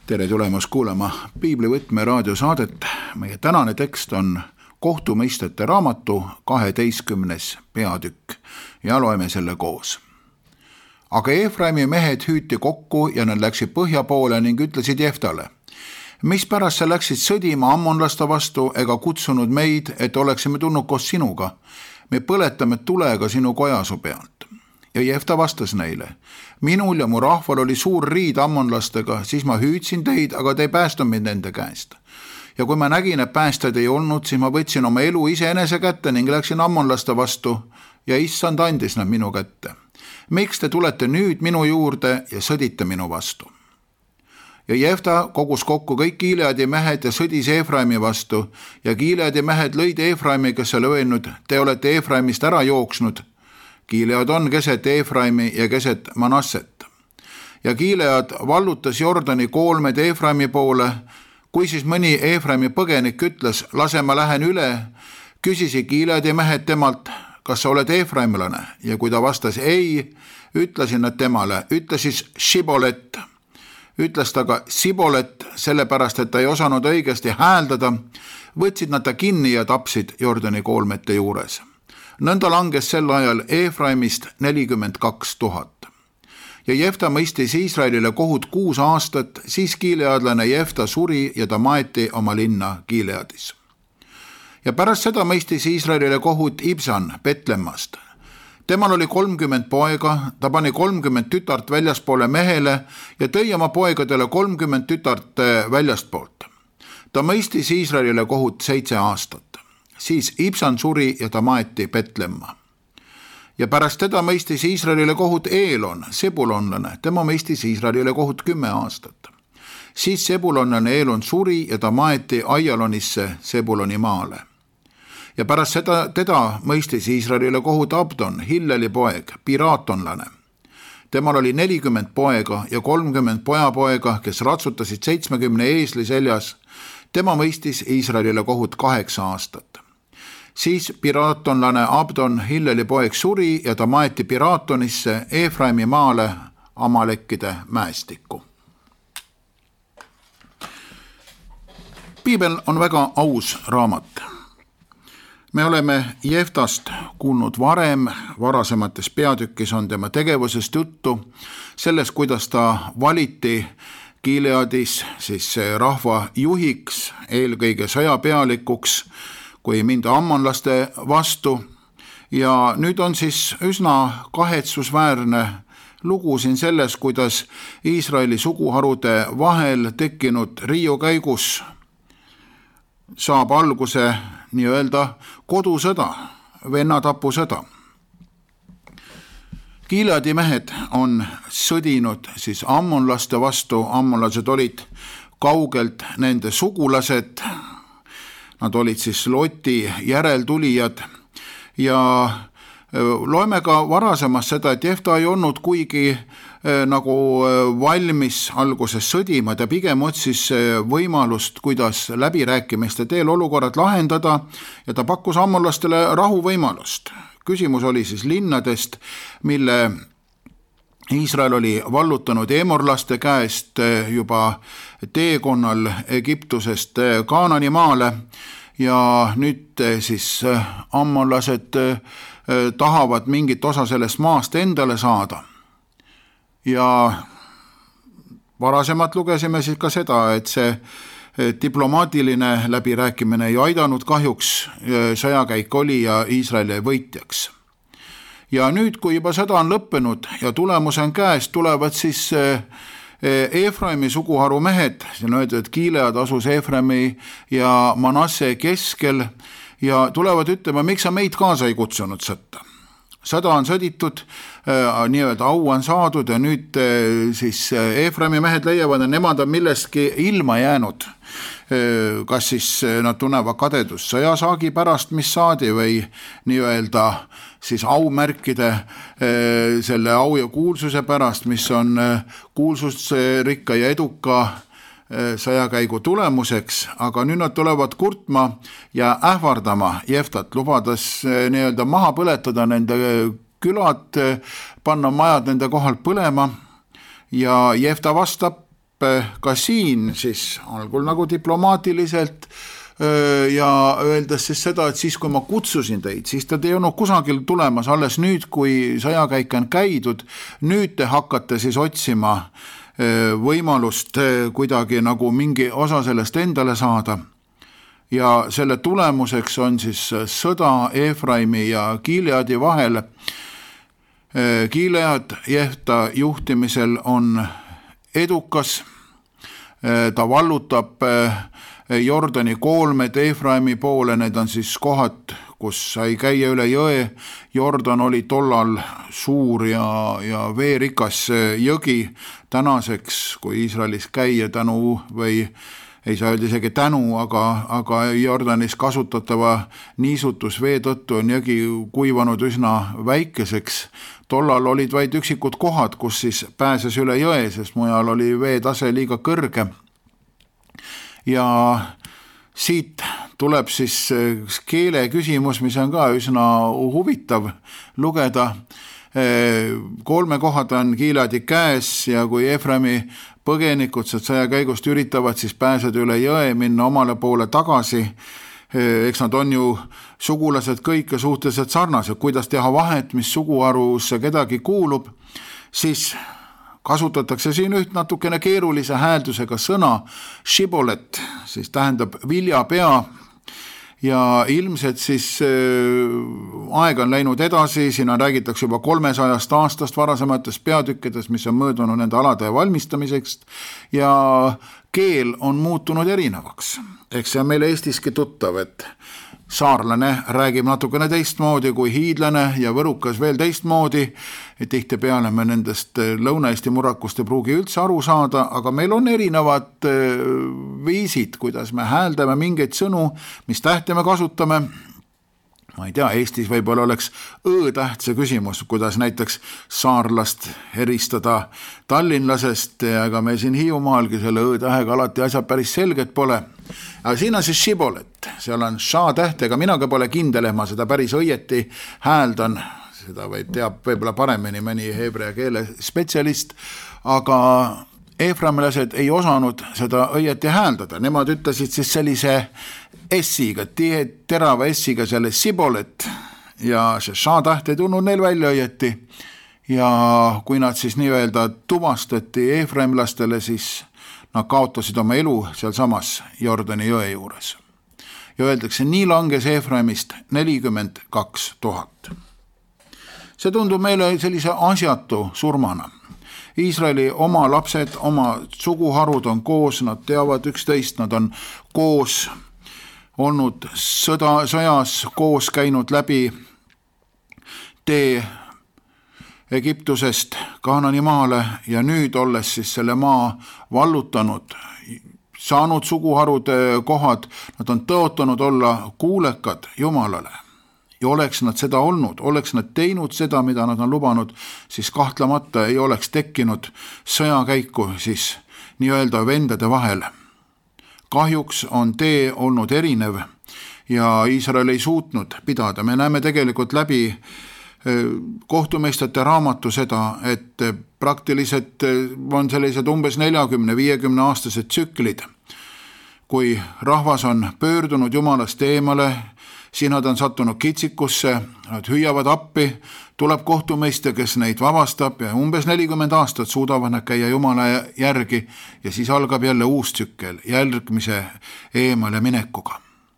Tere tulemast kuulama Piiblivõtme raadiosaadet. Meie tänane tekst on kohtumõistete raamatu 12. peatükk ja loeme selle koos. Aga Efraimi mehed hüüti kokku ja nad läksid põhja poole ning ütlesid Jeftale: mispärast sa läksid sõdima ammonlaste vastu ega kutsunud meid, et oleksime tulnud koos sinuga? Me põletame tulega sinu kojasu pealt. Ja Jefta vastas neile: minul ja mu rahval oli suur riid ammonlastega, siis ma hüüdsin teid, aga te ei päästnud mind nende käest. Ja kui ma nägin, et päästjaid ei olnud, siis ma võtsin oma elu iseenese kätte ning läksin ammonlaste vastu ja issand andis nad minu kätte. Miks te tulete nüüd minu juurde ja sõdite minu vastu? Ja Jefta kogus kokku kõik Gileadi mehed ja sõdis Efraimi vastu ja Gileadi mehed lõid Efraimi, kes oli öelnud: te olete Efraimist ära jooksnud. Gilead on keset Efraimi ja keset Manasset. Ja Gilead vallutas Jordani koolmed Efraimi poole. Kui siis mõni Efraimi põgenik ütles: lase ma lähen üle, küsisid Gileadi mehed temalt: kas sa oled efraimlane? Ja kui ta vastas ei, ütlesin nad temale: ütle siis Šibolet. Ütles ta ka Sibolet, sellepärast et ta ei osanud õigesti hääldada. Võtsid nad ta kinni ja tapsid Jordani koolmete juures. Nõnda langes sel ajal Efraimist 42 000. Ja Jefta mõistis Iisraelile kohut 6 aastat, siis gileadlane Jefta suri ja ta maeti oma linna Gileadis. Ja pärast seda mõistis Iisraelile kohut Ibsan Betlemmast. Temal oli 30 poega, ta pani 30 tütart väljaspoole mehele ja tõi oma poegadele 30 tütart väljastpoolt. Ta mõistis Iisraelile kohut 7 aastat. Siis Ibsan suri ja ta maeti Betlemma. Ja pärast teda mõistis Iisraelile kohut Eelon, sebulonlane. Tema mõistis Iisraelile kohut 10 aastat. Siis sebulonlane Eelon suri ja ta maeti Aialonisse Sebuloni maale. Ja pärast teda mõistis Iisraelile kohut Abdon, Hilleli poeg, piraatonlane. Temal oli 40 poega ja 30 pojapoega, kes ratsutasid 70 eesli seljas. Tema mõistis Iisraelile kohut 8 aastat. Siis piraatonlane Abdon, Hilleli poeg, suri ja ta maeti Piraatonisse Efraimi maale Amalekkide mäestikku. Piibel on väga aus raamat. Me oleme Jeftast kuulnud varasemates peatükkis on tema tegevusest juttu, selles, kuidas ta valiti Gileadis siis rahva juhiks, eelkõige sõjapealikuks, kui minda ammonlaste vastu. Ja nüüd on siis üsna kahetsusväärne lugu siin selles, kuidas Iisraeli suguharude vahel tekkinud riiu käigus saab alguse nii-öelda kodusõda, vennatapusõda. Gileadi mehed on sõdinud siis ammonlaste vastu, ammonlased olid kaugelt nende sugulased, nad olid siis Loti järeltulijad ja loeme ka varasemast seda, et Jefta ei olnud kuigi nagu valmis alguses sõdima, ta pigem otsis võimalust, kuidas läbirääkimiste teel olukorrad lahendada ja ta pakkus ammonlastele rahuvõimalust. Küsimus oli siis linnadest, mille Iisrael oli vallutanud eemorlaste käest juba teekonnal Egiptusest Kaanani maale ja nüüd siis ammonlased tahavad mingit osa sellest maast endale saada. Ja varasemalt lugesime siis ka seda, et see diplomaatiline läbirääkimine ei aidanud kahjuks, sõjakäik oli ja Iisrael jäi võitjaks. Ja nüüd, kui juba sõda on lõppenud ja tulemus on käes, tulevad siis Efraimi suguharu mehed, siin öeldud, et Gilead asus Efraimi ja Manasse keskel ja tulevad ütlema, miks sa meid kaasa ei kutsunud sõtta. Sõda on sõditud, nii-öelda au on saadud ja nüüd siis Efraimi mehed leiavad, et nemad on millestki ilma jäänud. Kas siis nad tunnevad kadedust sõjasaagi pärast, mis saadi või nii-öelda siis aumärkide selle au ja kuulsuse pärast, mis on kuulsusrikka ja eduka sõjakäigu tulemuseks, aga nüüd nad tulevad kurtma ja ähvardama Jeftat, lubades nii-öelda maha põletada nende külad, panna majad nende kohalt põlema ja Jefta vastab ka siin siis algul nagu diplomaatiliselt ja öeldes siis seda, et siis kui ma kutsusin teid, siis te ei olnud kusagil tulemas, alles nüüd, kui sõjakäik on käidud, nüüd te hakkate siis otsima võimalust kuidagi nagu mingi osa sellest endale saada. Ja selle tulemuseks on siis sõda Efraimi ja Gileadi vahel. Gilead Jefta juhtimisel on edukas, ta vallutab Jordani koolmed Efraimi poole, need on siis kohad, kus sai käia üle jõe. Jordan oli tollal suur ja veerikas jõgi. Tänaseks, kui Iisraelis käia tänu või ei saa öelda isegi tänu, aga Jordanis kasutatava niisutusvee tõttu on jõgi kuivanud üsna väikeseks. Tollal olid vaid üksikud kohad, kus siis pääses üle jõe, sest mujal oli veetase liiga kõrge. Ja siit tuleb siis keele küsimus, mis on ka üsna huvitav lugeda. 3 kohad on Gileadi käes ja kui Efraimi põgenikud sõja käigust üritavad siis pääseda üle jõe, minna omale poole tagasi, eks nad on ju sugulased kõik suhteliselt sarnased, kuidas teha vahet, mis suguharusse kedagi kuulub, siis kasutatakse siin üht natukene keerulise hääldusega sõna shibolet, siis tähendab viljapea ja ilmselt siis aeg on läinud edasi, siin räägitakse juba 300 aastast varasemates peatükkides, mis on möödunud nende alade valmistamiseks ja keel on muutunud erinevaks. Eks see on meile Eestiski tuttav, et saarlane räägib natukene teistmoodi kui hiidlane ja võrukas veel teistmoodi. Tihtipeale me nendest Lõuna-Eesti murrakust ei pruugi üldse aru saada, aga meil on erinevad viisid, kuidas me hääldame mingeid sõnu, mis tähte me kasutame. Ma ei tea, Eestis võib-olla oleks õ-tähtse küsimus, kuidas näiteks saarlast eristada tallinlasest, aga me siin Hiiumaalgi selle õ-tähega alati asjad päris selged pole. Aga siin on siis shibolet, seal on ša-tähtega, minaga pole kindel, ma seda päris õieti hääldan, seda teab võib-olla paremini mõni heebrea keele spetsialist, aga efraimilased ei osanud seda õieti hääldada, nemad ütlesid siis sellise S-iga, terava S-iga selle shibolet ja see ša-täht ei tulnud neil välja õieti ja kui nad siis nii-öelda tuvastati efraimlastele, siis nad kaotasid oma elu seal samas Jordani jõe juures. Ja öeldakse, nii langes Efraimist 42 000. See tundub meile sellise asjatu surmana. Iisraeli oma lapsed, oma suguharud on koos, nad teavad üksteist, nad on koos olnud sõjas, koos käinud läbi tee Egiptusest Kaanani maale ja nüüd olles siis selle maa vallutanud, saanud suguharude kohad, nad on tõotanud olla kuulekad Jumalale. Ja oleks nad seda olnud, oleks nad teinud seda, mida nad on lubanud, siis kahtlemata ei oleks tekkinud sõjakäiku siis nii-öelda vendade vahel. Kahjuks on tee olnud erinev ja Iisrael ei suutnud pidada. Me näeme tegelikult läbi kohtumeistete raamatu seda, et praktiliselt on sellised umbes 40-50 aastased tsüklid, kui rahvas on pöördunud Jumalast eemale, siin nad on sattunud kitsikusse, nad hüüavad appi, tuleb kohtumeister, kes neid vabastab ja umbes 40 aastat suudavad nad käia Jumala järgi ja siis algab jälle uus tsükkel järgmise eemale minekuga.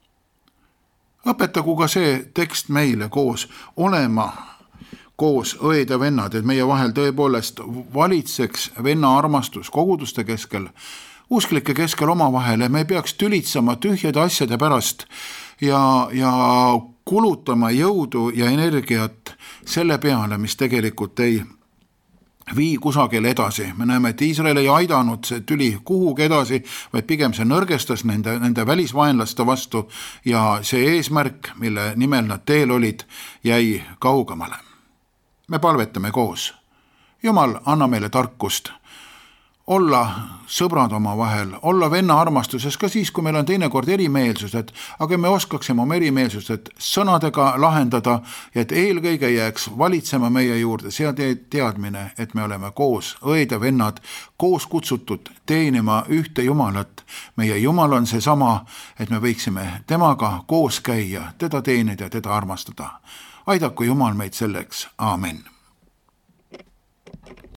Õpetagu ka see tekst meile koos olema koos õed ja vennad, et meie vahel tõepoolest valitseks venna armastus koguduste keskel, usklike keskel omavahel, me ei peaks tülitsama tühjade asjade pärast ja kulutama jõudu ja energiat selle peale, mis tegelikult ei vii kusagil edasi. Me näeme, et Iisrael ei aidanud see tüli kuhugi edasi, vaid pigem see nõrgestas nende välisvaenlaste vastu ja see eesmärk, mille nimel nad teel olid, jäi kaugemale. Me palvetame koos. Jumal, anna meile tarkust olla sõbrad omavahel, olla venna armastuses ka siis, kui meil on teinekord erimeelsused, aga me oskaksime oma erimeelsused sõnadega lahendada ja et eelkõige jääks valitsema meie juurde see teadmine, et me oleme koos õed ja vennad, koos kutsutud teenima ühte Jumalat. Meie Jumal on seesama, et me võiksime temaga koos käia, teda teenida ja teda armastada. Aidaku Jumal meid selleks. Aamen.